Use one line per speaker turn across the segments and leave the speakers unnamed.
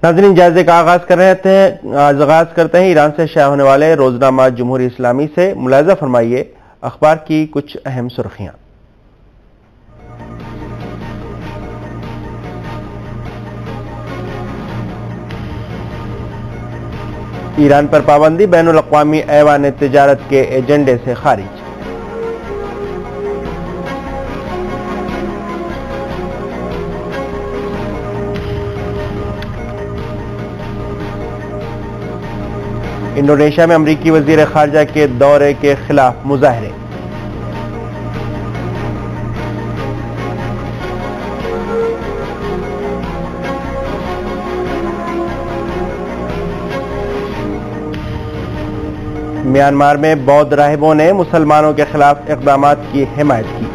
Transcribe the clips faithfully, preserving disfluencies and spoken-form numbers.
ناظرین، جائزے کا آغاز کر رہے تھے آغاز کرتے ہیں ایران سے شائع ہونے والے روزنامہ جمہوری اسلامی سے۔ ملاحظہ فرمائیے اخبار کی کچھ اہم سرخیاں۔ ایران پر پابندی بین الاقوامی ایوان تجارت کے ایجنڈے سے خارج۔ انڈونیشیا میں امریکی وزیر خارجہ کے دورے کے خلاف مظاہرے۔ میانمار میں بودھ راہبوں نے مسلمانوں کے خلاف اقدامات کی حمایت کی۔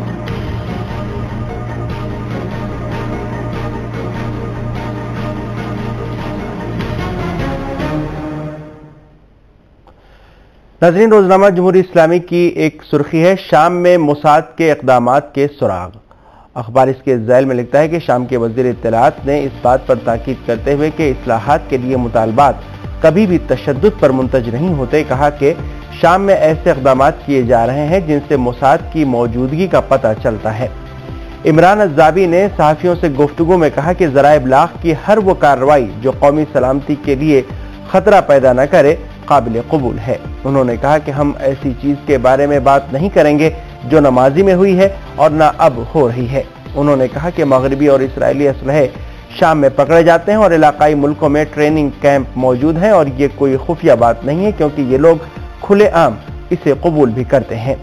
ناظرین، روزنامہ جمہوری اسلامی کی ایک سرخی ہے، شام میں موساد کے اقدامات کے سراغ۔ اخبار اس کے ذیل میں لکھتا ہے کہ شام کے وزیر اطلاعات نے اس بات پر تاکید کرتے ہوئے کہ اصلاحات کے لیے مطالبات کبھی بھی تشدد پر منتج نہیں ہوتے، کہا کہ شام میں ایسے اقدامات کیے جا رہے ہیں جن سے موساد کی موجودگی کا پتہ چلتا ہے۔ عمران الزابی نے صحافیوں سے گفتگو میں کہا کہ ذرائع ابلاغ کی ہر وہ کارروائی جو قومی سلامتی کے لیے خطرہ پیدا نہ کرے قابل قبول ہے۔ انہوں نے کہا کہ ہم ایسی چیز کے بارے میں بات نہیں کریں گے جو نہ ماضی میں ہوئی ہے اور نہ اب ہو رہی ہے۔ انہوں نے کہا کہ مغربی اور اسرائیلی اسلحے شام میں پکڑے جاتے ہیں اور علاقائی ملکوں میں ٹریننگ کیمپ موجود ہیں، اور یہ کوئی خفیہ بات نہیں ہے کیونکہ یہ لوگ کھلے عام اسے قبول بھی کرتے ہیں۔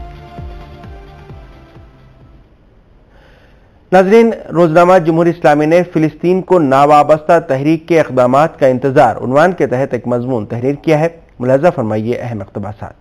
ناظرین، روزنامہ جمہوری اسلامی نے فلسطین کو ناوابستہ تحریک کے اقدامات کا انتظار عنوان کے تحت ایک مضمون تحریر کیا ہے۔ ملاحظہ فرمائیے اہم اقتباسات۔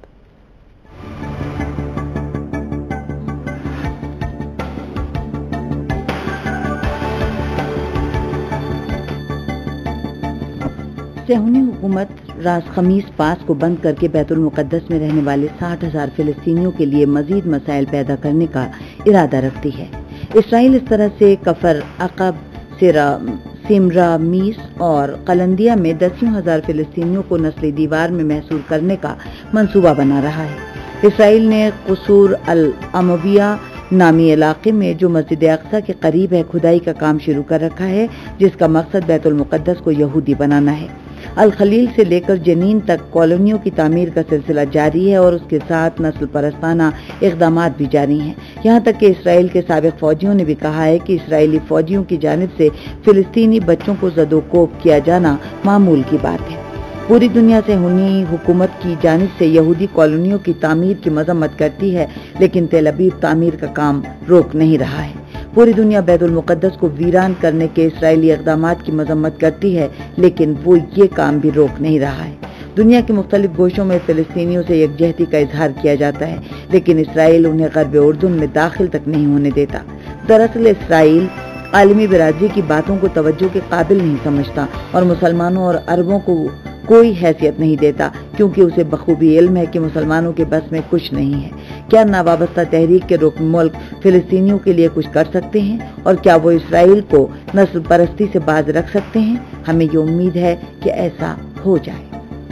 صہیونی حکومت راز خمیس پاس کو بند کر کے بیت المقدس میں رہنے والے ساٹھ ہزار فلسطینیوں کے لیے مزید مسائل پیدا کرنے کا ارادہ رکھتی ہے۔ اسرائیل اس طرح سے کفر عقب، سیمرا میس اور قلندیہ میں دسیوں ہزار فلسطینیوں کو نسلی دیوار میں محصور کرنے کا منصوبہ بنا رہا ہے۔ اسرائیل نے قصور الامویہ نامی علاقے میں جو مسجد اقصی کے قریب ہے کھدائی کا کام شروع کر رکھا ہے، جس کا مقصد بیت المقدس کو یہودی بنانا ہے۔ الخلیل سے لے کر جنین تک کالونیوں کی تعمیر کا سلسلہ جاری ہے اور اس کے ساتھ نسل پرستانہ اقدامات بھی جاری ہیں، یہاں تک کہ اسرائیل کے سابق فوجیوں نے بھی کہا ہے کہ اسرائیلی فوجیوں کی جانب سے فلسطینی بچوں کو زد و کوب کیا جانا معمول کی بات ہے۔ پوری دنیا سے صہیونی حکومت کی جانب سے یہودی کالونیوں کی تعمیر کی مذمت کرتی ہے، لیکن تل ابیب تعمیر کا کام روک نہیں رہا ہے۔ پوری دنیا بیت المقدس کو ویران کرنے کے اسرائیلی اقدامات کی مذمت کرتی ہے، لیکن وہ یہ کام بھی روک نہیں رہا ہے۔ دنیا کے مختلف گوشوں میں فلسطینیوں سے یکجہتی کا اظہار کیا جاتا ہے، لیکن اسرائیل انہیں غرب اردن میں داخل تک نہیں ہونے دیتا۔ دراصل اسرائیل عالمی برادری کی باتوں کو توجہ کے قابل نہیں سمجھتا اور مسلمانوں اور عربوں کو کوئی حیثیت نہیں دیتا، کیونکہ اسے بخوبی علم ہے کہ مسلمانوں کے بس میں کچھ نہیں ہے۔ کیا ناوابستہ تحریک کے رکن ملک فلسطینیوں کے لیے کچھ کر سکتے ہیں، اور کیا وہ اسرائیل کو نسل پرستی سے باز رکھ سکتے ہیں؟ ہمیں یہ امید ہے کہ ایسا ہو جائے۔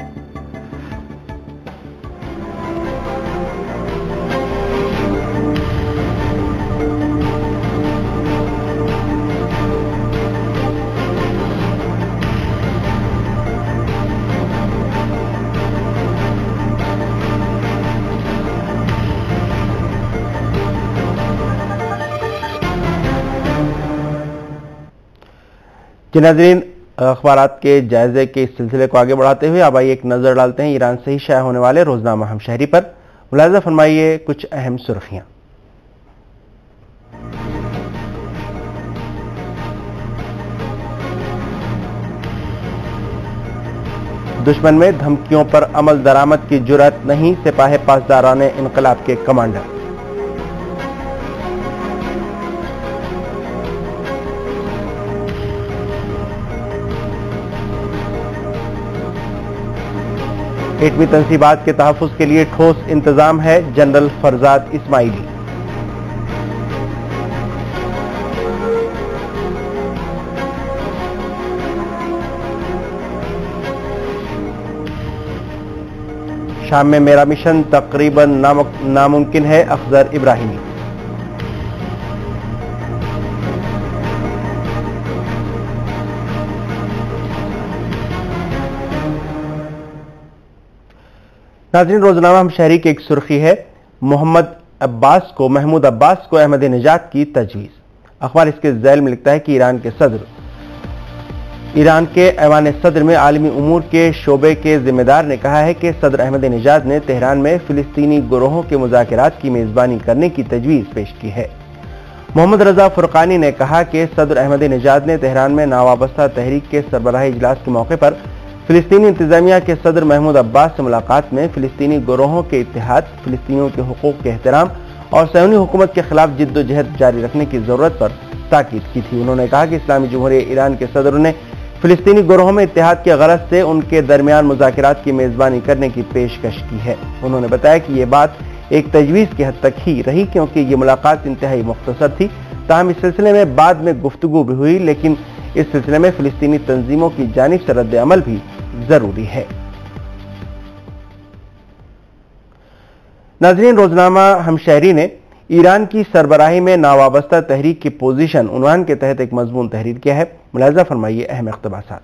جی ناظرین، اخبارات کے جائزے کے اس سلسلے کو آگے بڑھاتے ہوئے اب آئیے ایک نظر ڈالتے ہیں ایران سے ہی شائع ہونے والے روزنامہ ہمشہری پر۔ ملاحظہ فرمائیے کچھ اہم سرخیاں۔ دشمن میں دھمکیوں پر عمل درآمد کی جرأت نہیں، سپاہ پاسداران انقلاب کے کمانڈر۔ ایٹمی تنصیبات کے تحفظ کے لیے ٹھوس انتظام ہے، جنرل فرزاد اسماعیلی۔ شام میں میرا مشن تقریباً ناممکن ہے، افضل ابراہیمی۔ ناظرین، روزنامہ ہم شہری کی ایک سرخی ہے، محمد عباس کو محمود عباس کو احمد نژاد کی تجویز۔ اخبار اس کے ذیل میں لکھتا ہے کہ ایران کے صدر ایران کے ایوان صدر میں عالمی امور کے شعبے کے ذمہ دار نے کہا ہے کہ صدر احمد نژاد نے تہران میں فلسطینی گروہوں کے مذاکرات کی میزبانی کرنے کی تجویز پیش کی ہے۔ محمد رضا فرقانی نے کہا کہ صدر احمد نژاد نے تہران میں ناوابستہ تحریک کے سربراہی اجلاس کے موقع پر فلسطینی انتظامیہ کے صدر محمود عباس سے ملاقات میں فلسطینی گروہوں کے اتحاد، فلسطینیوں کے حقوق کے احترام اور صہیونی حکومت کے خلاف جد و جہد جاری رکھنے کی ضرورت پر تاکید کی تھی۔ انہوں نے کہا کہ اسلامی جمہوریہ ایران کے صدر نے فلسطینی گروہوں میں اتحاد کے غرض سے ان کے درمیان مذاکرات کی میزبانی کرنے کی پیشکش کی ہے۔ انہوں نے بتایا کہ یہ بات ایک تجویز کی حد تک ہی رہی کیونکہ یہ ملاقات انتہائی مختصر تھی، تاہم اس سلسلے میں بعد میں گفتگو بھی ہوئی، لیکن اس سلسلے میں فلسطینی تنظیموں کی جانب سے رد عمل بھی ضروری ہے۔ ناظرین، روزنامہ ہم شہری نے ایران کی سربراہی میں ناوابستہ تحریک کی پوزیشن عنوان کے تحت ایک مضمون تحریر کیا ہے، ملاحظہ فرمائیے اہم اقتباسات۔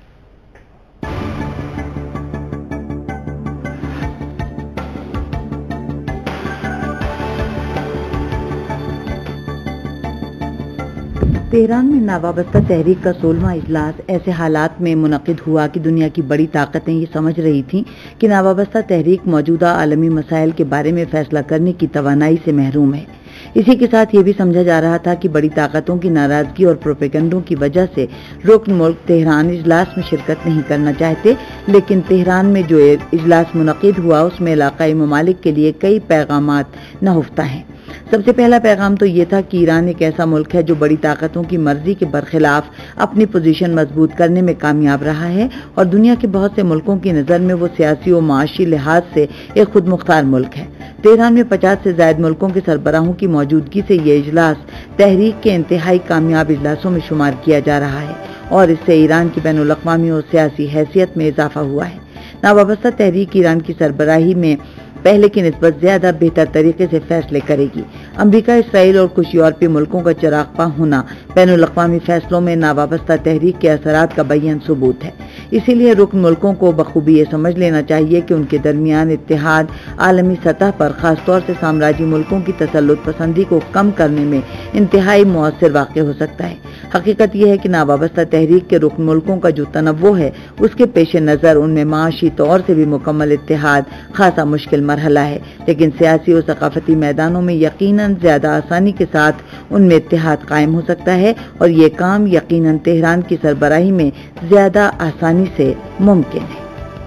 تہران میں ناوابستہ تحریک کا سولہواں اجلاس ایسے حالات میں منعقد ہوا کہ دنیا کی بڑی طاقتیں یہ سمجھ رہی تھیں کہ ناوابستہ تحریک موجودہ عالمی مسائل کے بارے میں فیصلہ کرنے کی توانائی سے محروم ہے۔ اسی کے ساتھ یہ بھی سمجھا جا رہا تھا کہ بڑی طاقتوں کی ناراضگی اور پروپیگنڈوں کی وجہ سے رکن ملک تہران اجلاس میں شرکت نہیں کرنا چاہتے، لیکن تہران میں جو اجلاس منعقد ہوا اس میں علاقائی ممالک کے لیے کئی پیغامات نہفتہ ہیں۔ سب سے پہلا پیغام تو یہ تھا کہ ایران ایک ایسا ملک ہے جو بڑی طاقتوں کی مرضی کے برخلاف اپنی پوزیشن مضبوط کرنے میں کامیاب رہا ہے اور دنیا کے بہت سے ملکوں کی نظر میں وہ سیاسی و معاشی لحاظ سے ایک خود مختار ملک ہے۔ تہران میں پچاس سے زائد ملکوں کے سربراہوں کی موجودگی سے یہ اجلاس تحریک کے انتہائی کامیاب اجلاسوں میں شمار کیا جا رہا ہے اور اس سے ایران کی بین الاقوامی اور سیاسی حیثیت میں اضافہ ہوا ہے۔ ناوابستہ تحریک ایران کی سربراہی میں پہلے کی نسبت زیادہ بہتر طریقے سے فیصلے کرے گی۔ امریکہ، اسرائیل اور کچھ یورپی ملکوں کا چراغ ہونا بین الاقوامی فیصلوں میں ناوابستہ تحریک کے اثرات کا بیان ثبوت ہے۔ اسی لیے رکن ملکوں کو بخوبی یہ سمجھ لینا چاہیے کہ ان کے درمیان اتحاد عالمی سطح پر خاص طور سے سامراجی ملکوں کی تسلط پسندی کو کم کرنے میں انتہائی مؤثر واقع ہو سکتا ہے۔ حقیقت یہ ہے کہ ناوابستہ تحریک کے رکن ملکوں کا جو تنوع ہے اس کے پیش نظر ان میں معاشی طور سے بھی مکمل اتحاد خاصا مشکل مرحلہ ہے، لیکن سیاسی اور ثقافتی میدانوں میں یقیناً زیادہ آسانی کے ساتھ ان میں اتحاد قائم ہو سکتا ہے اور یہ کام یقیناً تہران کی سربراہی میں زیادہ آسانی سے ممکن ہے۔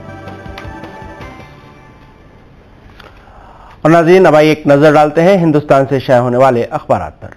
اور ناظرین، اب آئیے ایک نظر ڈالتے ہیں ہندوستان سے شائع ہونے والے اخبارات پر۔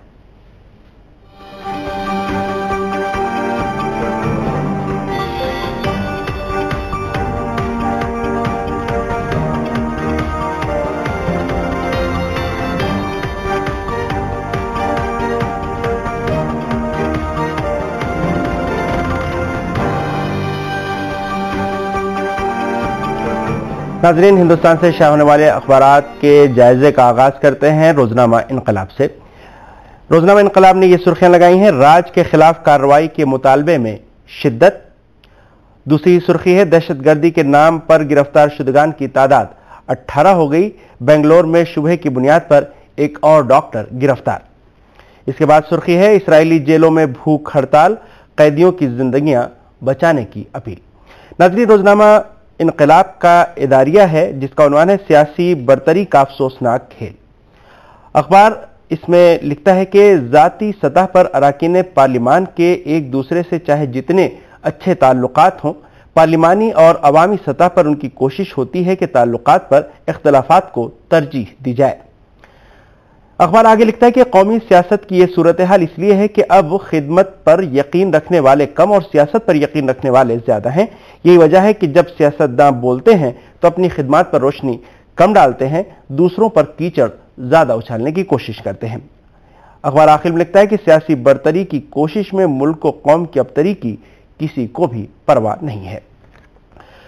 ناظرین، ہندوستان سے شائع ہونے والے اخبارات کے جائزے کا آغاز کرتے ہیں روزنامہ انقلاب سے۔ روزنامہ انقلاب نے یہ سرخیاں لگائی ہیں، راج کے خلاف کارروائی کے مطالبے میں شدت۔ دوسری سرخی ہے، دہشت گردی کے نام پر گرفتار شدگان کی تعداد اٹھارہ ہو گئی، بنگلور میں شبہ کی بنیاد پر ایک اور ڈاکٹر گرفتار۔ اس کے بعد سرخی ہے، اسرائیلی جیلوں میں بھوک ہڑتال، قیدیوں کی زندگیاں بچانے کی اپیل۔ ناظرین، روزنامہ انقلاب کا اداریہ ہے جس کا عنوان ہے سیاسی برتری کا افسوسناک کھیل۔ اخبار اس میں لکھتا ہے کہ ذاتی سطح پر اراکین پارلیمان کے ایک دوسرے سے چاہے جتنے اچھے تعلقات ہوں، پارلیمانی اور عوامی سطح پر ان کی کوشش ہوتی ہے کہ تعلقات پر اختلافات کو ترجیح دی جائے۔ اخبار آگے لکھتا ہے کہ قومی سیاست کی یہ صورتحال اس لیے ہے کہ اب خدمت پر یقین رکھنے والے کم اور سیاست پر یقین رکھنے والے زیادہ ہیں۔ یہی وجہ ہے کہ جب سیاستداں بولتے ہیں تو اپنی خدمات پر روشنی کم ڈالتے ہیں، دوسروں پر کیچڑ زیادہ اچھالنے کی کوشش کرتے ہیں۔ اخبار آخر میں لکھتا ہے کہ سیاسی برتری کی کوشش میں ملک و قوم کی ابتری کی کسی کو بھی پرواہ نہیں ہے۔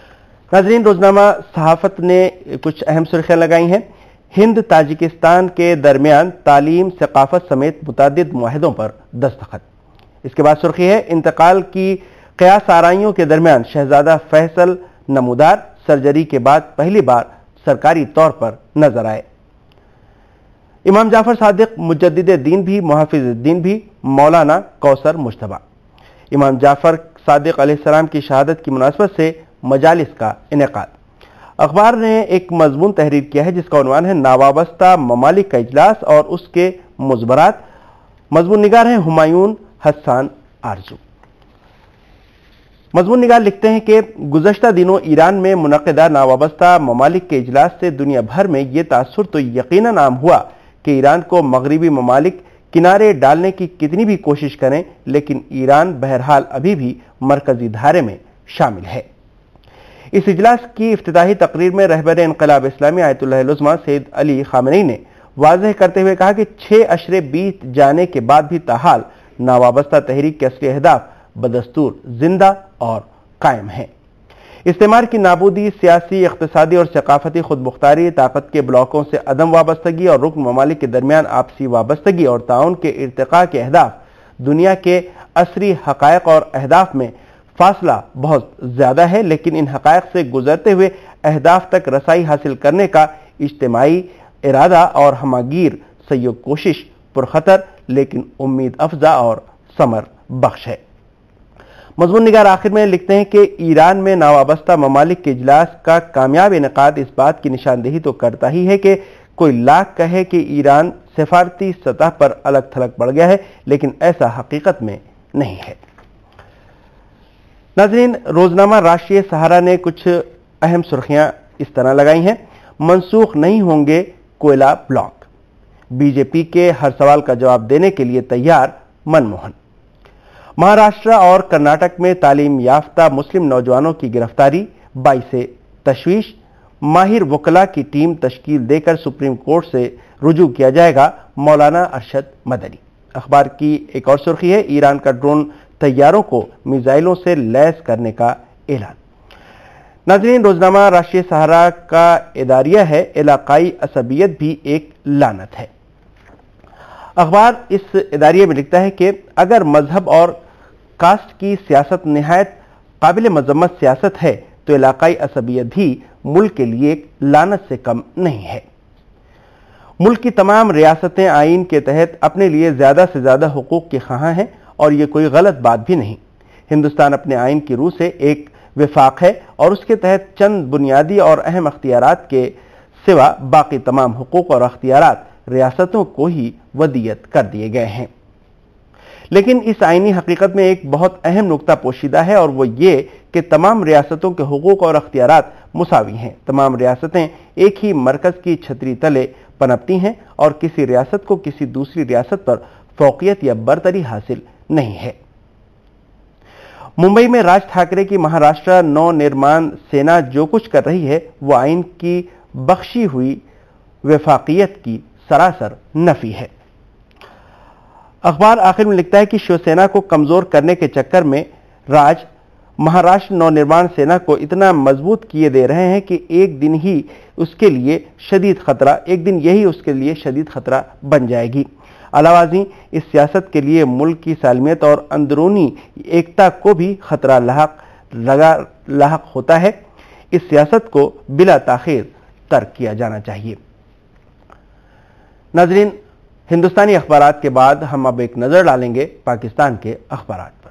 नाज़रीन, रोजनामा सहाफत ने कुछ अहम सुर्खियां लगाई हैं। हिंद ताजिकिस्तान के दरमियान तालीम, सकाफत समेत मुतअद्दिद मुआहिदों पर दस्तखत। इसके बाद सुर्खी है, इंतकाल की क़यास आराइयों के दरमियान शहजादा फैसल नमूदार, सर्जरी के बाद पहली बार सरकारी तौर पर नजर आए। इमाम जाफर सादिक मुजद्दिद दीन भी, मुहाफिज दीन भी, मौलाना कौसर मुश्तबा। इमाम जाफर सादिक अलैहिस्सलाम की शहादत की मुनासबत से मजालिस का इनेकाद। अखबार ने एक मजमून तहरीर किया है जिसका उन्वान है नावाबस्ता ममालिक का इजलास और उसके मुज़बरात। मजमून निगार हैं हुमायून हसन आरजू। मजमून निगार लिखते हैं कि गुज़श्ता दिनों ईरान में मुनक़िदा नावाबस्ता ममालिक के इजलास से दुनिया भर में यह तासुर तो यकीनन आम हुआ कि ईरान को मगरिबी ममालिक किनारे डालने की कितनी भी कोशिश करें, लेकिन ईरान बहरहाल अभी भी मरकजी धारे में शामिल है। इस इजलास की इफ्तिताही तकरीर में रहबर इनक़िलाब इस्लामी आयतुल्लाह उज़्मा सैयद अली ख़ामेनी ने वाज़ेह करते हुए कहा कि छह अशरे बीत जाने के बाद भी ताहाल नावाबस्ता तहरीक के असली अहदाफ बदस्तूर जिंदा और कायम हैं। इस्तेमार की नाबूदी, सियासी, इक़्तिसादी और सकाफती खुद मुख्तारी, ताकत के ब्लॉकों से अदम वाबस्तगी और रुकन ममालिक के दरमियान आपसी वाबस्तगी और ताउन के इर्तिक़ा के अहदाफ दुनिया के असरी हक़ाइक़ और अहदाफ में फासला बहुत ज्यादा है, लेकिन इन हक़ाइक़ से गुजरते हुए अहदाफ तक रसाई हासिल करने का इज्तिमाई इरादा और हमागीर सही कोशिश पुरखतर लेकिन उम्मीद अफजा और समर बख्श है। मजमून निगार आखिर में लिखते हैं कि ईरान में नावाबस्ता ममालिक के इजलास का कामयाब इनेकाद इस बात की निशानदेही तो करता ही है कि कोई लाख कहे कि ईरान सिफारती सतह पर अलग थलग पड़ गया है, लेकिन ऐसा हकीकत में नहीं है। नाज़रीन, रोजनामा राष्ट्रीय सहारा ने कुछ अहम सुर्खियां इस तरह लगाई हैं। मनसूख नहीं होंगे कोयला ब्लॉक, बीजेपी के हर सवाल का जवाब देने के लिए तैयार मनमोहन। महाराष्ट्र और कर्नाटक में तालीम याफ्ता मुस्लिम नौजवानों की गिरफ्तारी बाइसे तशवीश, माहिर वकला की टीम तश्कील देकर सुप्रीम कोर्ट से रुजू किया जाएगा, मौलाना अरशद मदनी। अखबार की एक और सुर्खी है, ईरान का ड्रोन तैयारों को मिसाइलों से लैस करने का ऐलान। नाज़रीन, रोजनामा राष्ट्रीय सहारा का इदारिया है, इलाकाई असबियत भी एक लानत है। अखबार इस इदारिये में लिखता है कि अगर मजहब और कास्ट की सियासत निहायत काबिल मजम्मत सियासत है तो इलाकाई असबियत भी मुल्क के लिए एक लानत से कम नहीं है। मुल्क की तमाम रियासतें आइन के तहत अपने लिए ज्यादा से ज्यादा हुकूक की ख़्वाहां हैं और ये कोई गलत बात भी नहीं। हिंदुस्तान अपने आइन की रूह से एक विफाक है और उसके तहत चंद बुनियादी और अहम अख्तियारात के सिवा बाकी तमाम हुकूक और अख्तियारात रियासतों को ही वदीयत कर दिए गए हैं। लेकिन इस आईनी हकीकत में एक बहुत अहम नुक्ता पोशीदा है और वो ये कि तमाम रियासतों के हुकूक और अख्तियारात मुसावी हैं। तमाम रियासतें एक ही मरकज की छतरी तले पनपती हैं और किसी रियासत को किसी दूसरी रियासत पर फौकियत या बरतरी हासिल नहीं है। मुंबई में राज ठाकरे की महाराष्ट्र नव निर्माण सेना जो कुछ कर रही है वो आइन की बख्शी हुई वफाकियत की सरासर नफी है। अखबार आखिर में लिखता है कि शिवसेना को कमजोर करने के चक्कर में राज महाराष्ट्र नवनिर्माण सेना को इतना मजबूत किए दे रहे हैं कि एक दिन ही उसके लिए शदीद खतरा एक दिन यही उसके लिए शदीद खतरा बन जाएगी। अलावाजी इस सियासत के लिए मुल्क की सालमियत और अंदरूनी एकता को भी खतरा लाहक लगा लाहक होता है। इस सियासत को बिला ताखीर तर्क किया जाना चाहिए। नाजरीन, हिंदुस्तानी अखबारात के बाद हम अब एक नजर डालेंगे पाकिस्तान के अखबारात पर।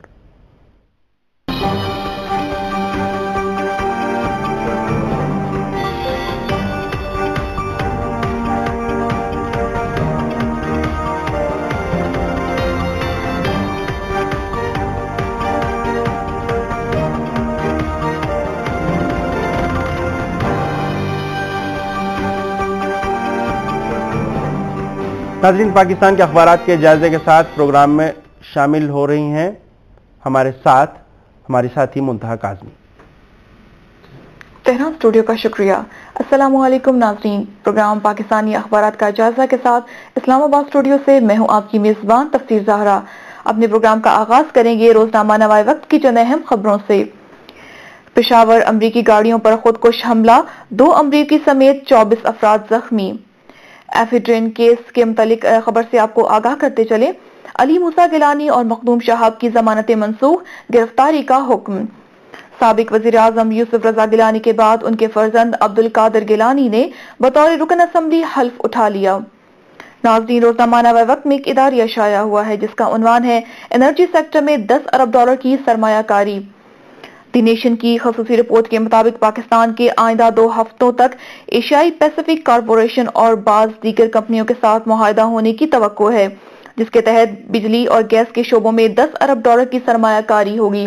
नाज़रीन, पाकिस्तान के अखबारात के जायजे के साथ प्रोग्राम में शामिल हो रही हैं हमारे साथ हमारी साथी मुंतहा काज़मी।
तेहरान स्टूडियो का शुक्रिया। अस्सलामु अलैकुम नाज़रीन, प्रोग्राम पाकिस्तानी अखबारात का जायजा के साथ इस्लामाबाद स्टूडियो से मैं हूं आपकी मेजबान तफसीर ज़हरा। अपने प्रोग्राम का आगाज करेंगे रोजनामा नवाए वक्त की चंद अहम खबरों से। پشاور امریکی گاڑیوں پر خودکش حملہ، دو امریکی سمیت چوبیس افراد زخمی۔ ایفیڈرین کیس کے متعلق خبر سے آپ کو آگاہ کرتے چلے، علی موسیٰ گیلانی اور مخدوم شہاب کی ضمانتیں منسوخ، گرفتاری کا حکم۔ سابق وزیر اعظم یوسف رضا گیلانی کے بعد ان کے فرزند عبد القادر گیلانی نے بطور رکن اسمبلی حلف اٹھا لیا۔ ناظرین، روزنامہ نوے وقت میں ایک اداریہ شائع ہوا ہے جس کا عنوان ہے انرجی سیکٹر میں دس ارب ڈالر کی سرمایہ کاری۔ دی نیشن کی خصوصی رپورٹ کے مطابق پاکستان کے آئندہ دو ہفتوں تک ایشیائی پیسیفک کارپوریشن اور بعض دیگر کمپنیوں کے ساتھ معاہدہ ہونے کی توقع ہے، جس کے تحت بجلی اور گیس کے شعبوں میں دس ارب ڈالر کی سرمایہ کاری ہوگی۔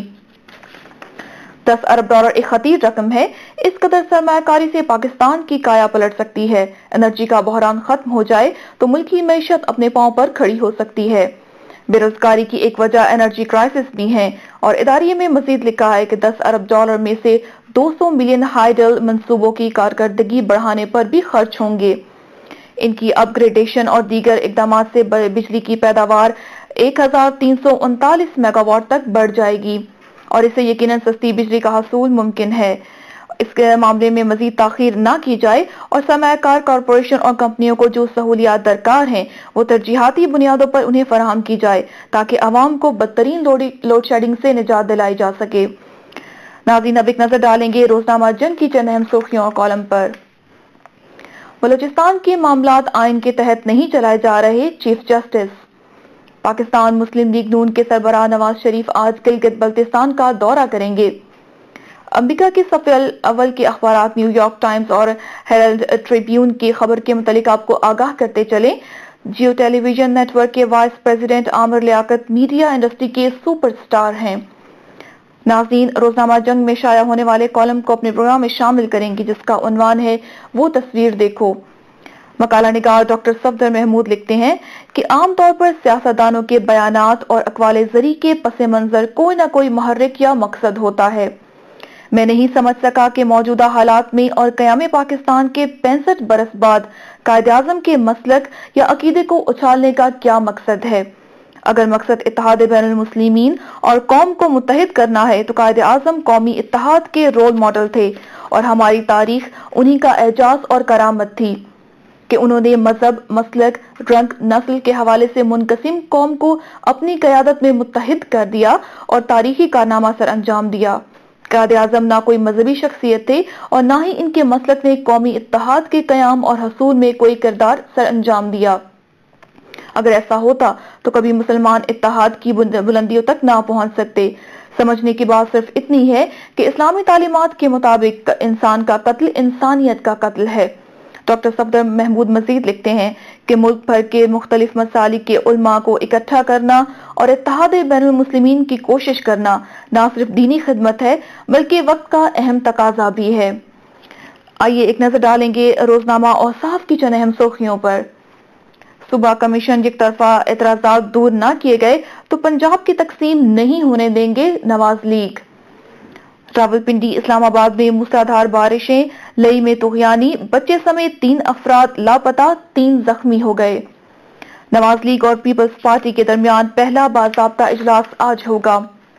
دس ارب ڈالر ایک خطیر رقم ہے۔ اس قدر سرمایہ کاری سے پاکستان کی کایا پلٹ سکتی ہے۔ انرجی کا بحران ختم ہو جائے تو ملکی معیشت اپنے پاؤں پر کھڑی ہو سکتی ہے۔ بے روزگاری کی ایک وجہ انرجی کرائسس بھی ہے، اور اداریے میں مزید لکھا ہے کہ دس ارب ڈالر میں سے دو سو ملین ہائیڈل منصوبوں کی کارکردگی بڑھانے پر بھی خرچ ہوں گے۔ ان کی اپ گریڈیشن اور دیگر اقدامات سے بجلی کی پیداوار ایک ہزار تین سو انتالیس میگا واٹ تک بڑھ جائے گی، اور اسے یقیناً سستی بجلی کا حصول ممکن ہے۔ اس کے معاملے میں مزید تاخیر نہ کی جائے اور سرمایہ کار کارپوریشن اور کمپنیوں کو جو سہولیات درکار ہیں وہ ترجیحاتی بنیادوں پر انہیں فراہم کی جائے تاکہ عوام کو بدترین لوڈ شیڈنگ سے نجات دلائی جا سکے۔ ناظرین، اب ایک نظر ڈالیں گے روزنامہ جنگ کی چند اہم سرخیوں اور کالم پر۔ بلوچستان کے معاملات آئین کے تحت نہیں چلائے جا رہے، چیف جسٹس۔ پاکستان مسلم لیگ نون کے سربراہ نواز شریف آج گلگت بلتستان کا دورہ کریں گے۔ امریکہ کے صفحے اول کے اخبارات نیو یارک ٹائمز اور ہیرلڈ ٹریبیون کی خبر کے متعلق آپ کو آگاہ کرتے چلیں۔ Geo television network کے vice president Aamir Liaquat media industry کے سپر سٹار ہیں۔ ناظرین، روزنامہ جنگ میں شائع ہونے والے کالم کو اپنے پروگرام میں شامل کریں گے جس کا عنوان ہے وہ تصویر دیکھو۔ مقالہ نگار ڈاکٹر صفدر محمود لکھتے ہیں کہ عام طور پر سیاستدانوں کے بیانات اور اقوال زری کے پس منظر کوئی نہ کوئی محرک یا مقصد ہوتا ہے۔ میں نہیں سمجھ سکا کہ موجودہ حالات میں اور قیام پاکستان کے پینسٹھ برس بعد قائد اعظم کے مسلک یا عقیدے کو اچھالنے کا کیا مقصد ہے۔ اگر مقصد اتحاد بین المسلمین اور قوم کو متحد کرنا ہے تو قائد اعظم قومی اتحاد کے رول ماڈل تھے، اور ہماری تاریخ انہی کا اعجاز اور کرامت تھی کہ انہوں نے مذہب، مسلک، رنگ، نسل کے حوالے سے منقسم قوم کو اپنی قیادت میں متحد کر دیا اور تاریخی کارنامہ سر انجام دیا۔ قائد اعظم نہ کوئی مذہبی شخصیت تھے اور نہ ہی ان کے مسلک نے قومی اتحاد کے قیام اور حصول میں کوئی کردار سر انجام دیا۔ اگر ایسا ہوتا تو کبھی مسلمان اتحاد کی بلندیوں تک نہ پہنچ سکتے۔ سمجھنے کی بات صرف اتنی ہے کہ اسلامی تعلیمات کے مطابق انسان کا قتل انسانیت کا قتل ہے۔ ڈاکٹر صفدر محمود مزید لکھتے ہیں کہ ملک بھر کے مختلف مسالک کے علماء کو اکٹھا کرنا اور اتحاد بین المسلمین کی کوشش کرنا نہ صرف دینی خدمت ہے بلکہ وقت کا اہم تقاضا بھی ہے۔ آئیے ایک نظر ڈالیں گے روزنامہ اور صحف کی چند اہم سرخیوں پر۔ صوبہ کمیشن یک طرفہ اعتراضات دور نہ کیے گئے تو پنجاب کی تقسیم نہیں ہونے دیں گے، نواز لیگ۔ راولپنڈی، اسلام آباد میں موسلادھار بارشیں، لئی میں طغیانی، بچے سمیت تین افراد لاپتہ، تین زخمی ہو گئے۔ نواز لیگ اور پیپلز پارٹی کے درمیان پہلا باضابطہ اجلاس آج ہوگا۔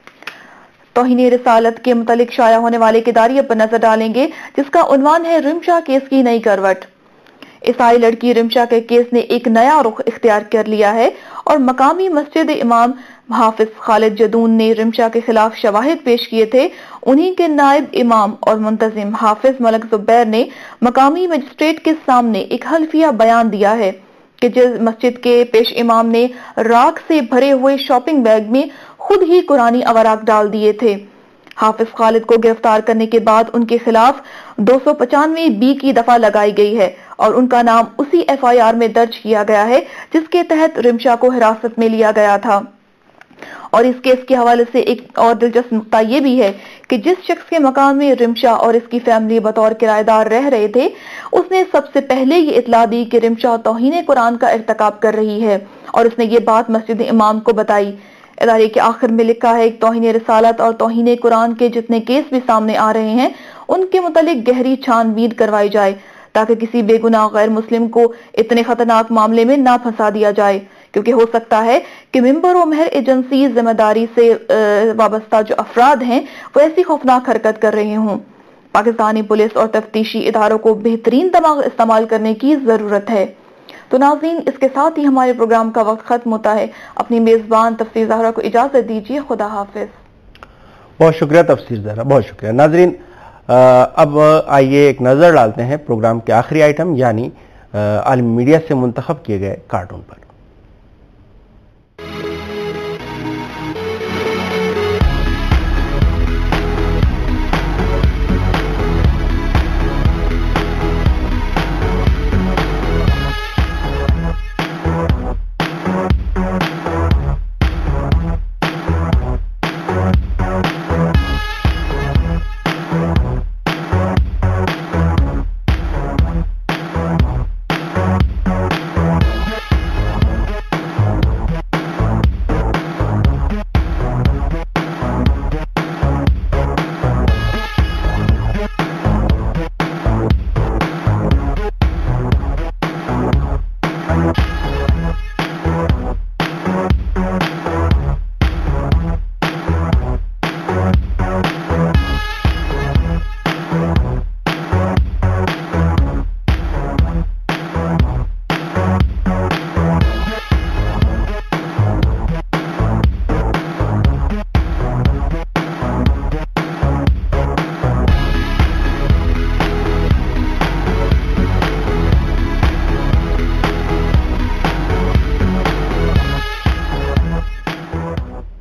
توہین رسالت کے متعلق شائع ہونے والے اداریہ پر نظر ڈالیں گے جس کا عنوان ہے رمشا کیس کی نئی کروٹ۔ عیسائی لڑکی رمشا کے کیس نے ایک نیا رخ اختیار کر لیا ہے اور مقامی مسجد امام حافظ خالد جدون نے رمشا کے خلاف شواہد پیش کیے تھے۔ انہی کے نائب امام اور منتظم حافظ ملک زبیر نے مقامی مجسٹریٹ کے سامنے ایک حلفیہ بیان دیا ہے کہ جس مسجد کے پیش امام نے راکھ سے بھرے ہوئے شاپنگ بیگ میں خود ہی قرآنی اوراق ڈال دیے تھے۔ حافظ خالد کو گرفتار کرنے کے بعد ان کے خلاف دو سو پچانوے بی کی دفعہ لگائی گئی ہے اور ان کا نام اسی ایف آئی آر میں درج کیا گیا ہے جس کے تحت رمشا کو حراست میں لیا گیا تھا۔ اور اس کیس کے حوالے سے ایک اور دلچسپ نقطہ یہ بھی ہے کہ جس شخص کے مکان میں رمشا اور اس کی فیملی بطور کرایہ دار رہ رہے تھے اس نے سب سے پہلے یہ اطلاع دی کہ رمشا توہین قرآن کا ارتکاب کر رہی ہے، اور اس نے یہ بات مسجد امام کو بتائی۔ ادارے کے آخر میں لکھا ہے کہ توہین رسالت اور توہین قرآن کے جتنے کیس بھی سامنے آ رہے ہیں ان کے متعلق گہری چھان بین کروائی جائے تاکہ کسی بے گناہ غیر مسلم کو اتنے خطرناک معاملے میں نہ پھنسا دیا جائے، کیونکہ ہو سکتا ہے کہ ممبر و مہر ایجنسی ذمہ داری سے وابستہ جو افراد ہیں وہ ایسی خوفناک حرکت کر رہے ہوں۔ پاکستانی پولیس اور تفتیشی اداروں کو بہترین دماغ استعمال کرنے کی ضرورت ہے۔ تو ناظرین، اس کے ساتھ ہی ہمارے پروگرام کا وقت ختم ہوتا ہے۔ اپنی میزبان تفسیر زہرا کو اجازت دیجیے، خدا حافظ۔
بہت شکریہ تفسیر زہرا، بہت شکریہ۔ ناظرین، اب آئیے ایک نظر ڈالتے ہیں پروگرام کے آخری آئٹم یعنی عالمی میڈیا سے منتخب کیے گئے کارٹون پر۔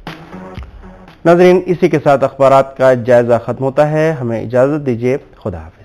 ناظرین، اسی کے ساتھ اخبارات کا جائزہ ختم ہوتا ہے۔ ہمیں اجازت دیجیے، خدا حافظ۔